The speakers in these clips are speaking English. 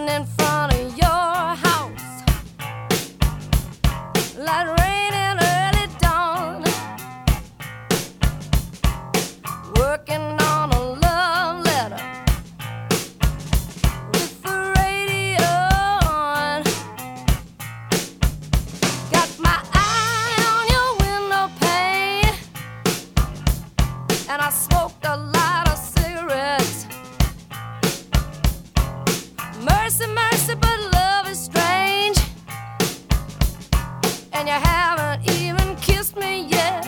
sitting in front of your house like rain in early dawn, working on a love letter with the radio on. Got my eye on your window pane, and I smoked a lot of cigarettes. Mercy, mercy, but love is strange, and you haven't even kissed me yet.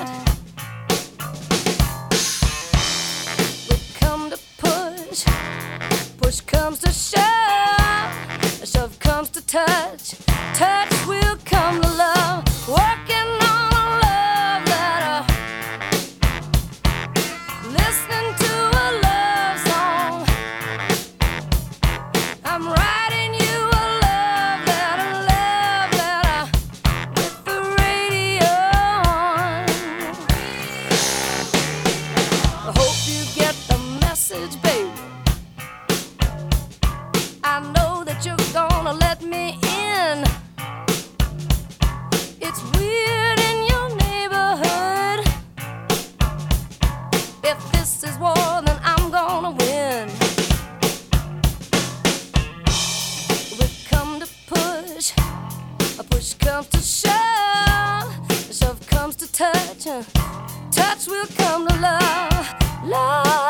We come to push, push comes to shove, shove comes to touch, touch will come to love. Working on a love letter, listening to a love song. I'm writing you a love letter with the radio on. I hope you get the message, baby. I know that you're gonna let me in. It's weird in your neighborhood. If this is war, then I'm gonna win. We come to push, a push comes to shove, a shove comes to touch, touch will come to love, love.